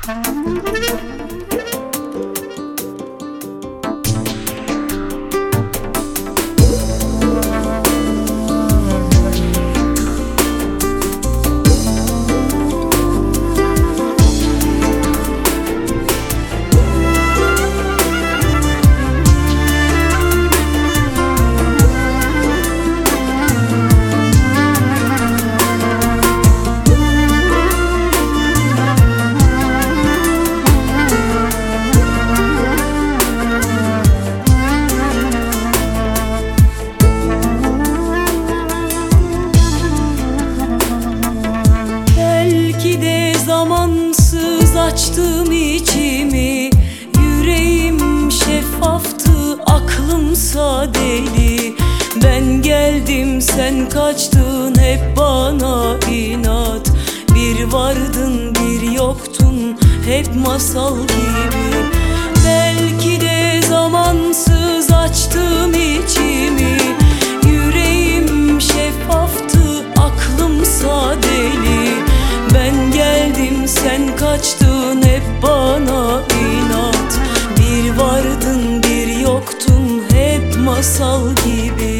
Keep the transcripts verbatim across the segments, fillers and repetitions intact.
Açtım içimi, yüreğim şeffaftı, aklımsa deli. Ben geldim sen kaçtın, hep bana inat. Bir vardın bir yoktun, hep masal gibi. Belki de zamansız açtım içimi, yüreğim şeffaftı, aklımsa deli. Ben geldim sen kaçtın, hep bana inat. Bir vardın bir yoktun, hep masal gibi.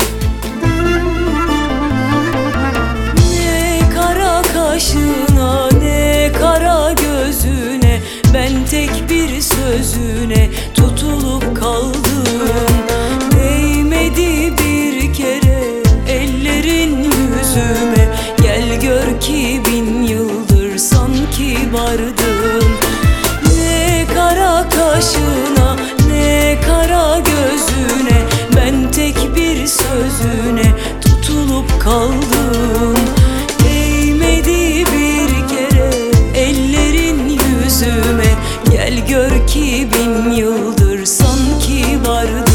Ne kara kaşına ne kara gözüne, ben tek bir sözüne tutulup kaldım. Değmedi bir kere ellerin yüzüme, gel gör ki bin yıldır sanki vardım. Ne kara kaşına ne kara gözüne, ben tek bir sözüne tutulup kaldım. Değmedi bir kere ellerin yüzüme, gel gör ki bin yıldır sanki vardım.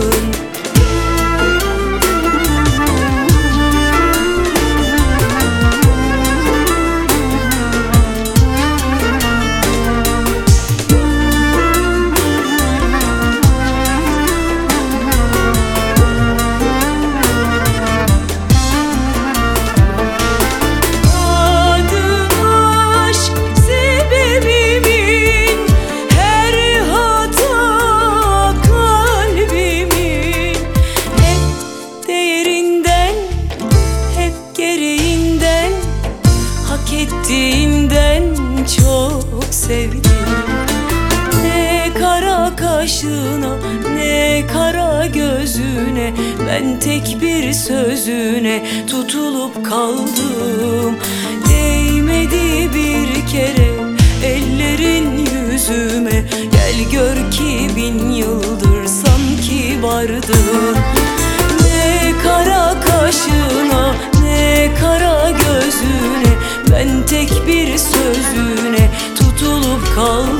Ettiğinden çok sevdim. Ne kara kaşına ne kara gözüne, ben tek bir sözüne tutulup kaldım. Değmedi bir kere ellerin yüzüme, gel gör ki bin yıldır sanki vardın. Ne kara kaşına ne kara gözüne, ben tek bir sözüne tutulup kaldım.